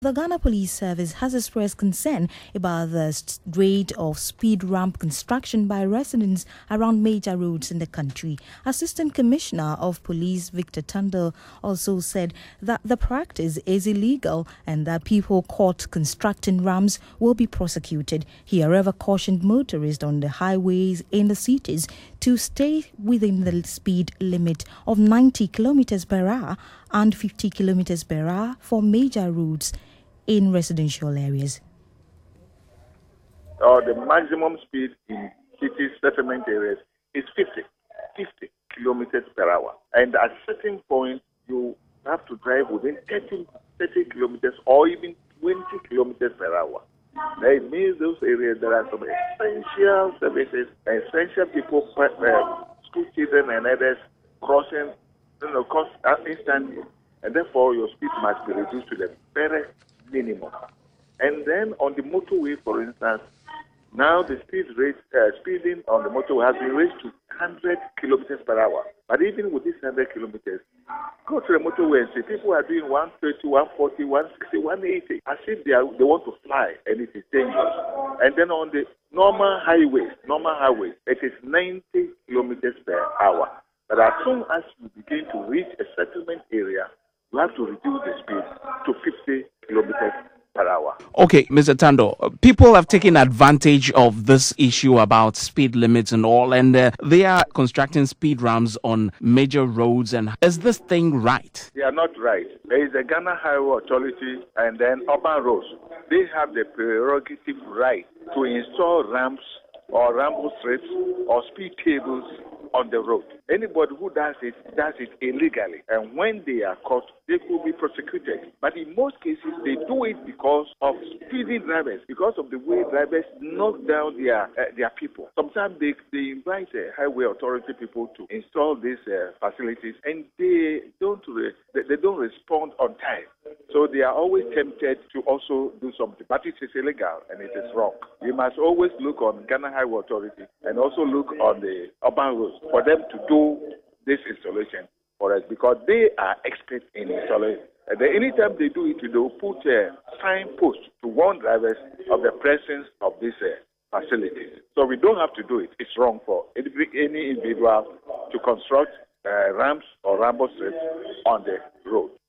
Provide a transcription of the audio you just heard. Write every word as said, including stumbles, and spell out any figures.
The Ghana Police Service has expressed concern about the rate of speed ramp construction by residents around major roads in the country. Assistant Commissioner of Police Victor Tando also said that the practice is illegal and that people caught constructing ramps will be prosecuted. He, however, cautioned motorists on the highways in the cities to stay within the speed limit of ninety kilometers per hour and fifty kilometers per hour for major roads in residential areas. Or the maximum speed in city settlement areas is fifty, fifty kilometers per hour. And at certain point, you have to drive within thirty, thirty kilometers or even twenty kilometers per hour. That means those areas there are some essential services, essential people, uh, school children and others crossing, you know, cross instantly. And therefore, your speed must be reduced to the very minimum. And then on the motorway, for instance, now the speed rate, uh, speeding on the motorway has been raised to one hundred kilometers per hour. But even with this one hundred kilometers, go to the motorway and see people are doing one thirty, one forty, one sixty, one eighty, as if they, are, they want to fly, and it is dangerous. And then on the normal highways, normal highways, it is ninety kilometers per hour. But as soon as you begin to reach a settlement area, you have to reduce the speed to fifty kilometers per hour. Okay, Mister Tando, people have taken advantage of this issue about speed limits and all, and uh, they are constructing speed ramps on major roads. And is this thing right? They are not right. There is the Ghana Highway Authority and then Urban Roads. They have the prerogative right to install ramps or ramble strips or speed tables on the road. Anybody who does it, does it illegally. And when they are caught, they could be prosecuted. But in most cases, they do it because of speeding drivers, because of the way drivers knock down their uh, their people. Sometimes they, they invite uh, highway authority people to install these uh, facilities, and they don't re- they, they don't respond on time. So they are always tempted to also do something. But it is illegal and it is wrong. We must always look on Ghana Highway Authority and also look on the urban roads for them to do this installation for us, because they are experts in installing. And then anytime they do it, they will put a signpost to warn drivers of the presence of these uh, facilities. So we don't have to do it. It's wrong for any, any individual to construct uh, ramps or ramble strips on the road.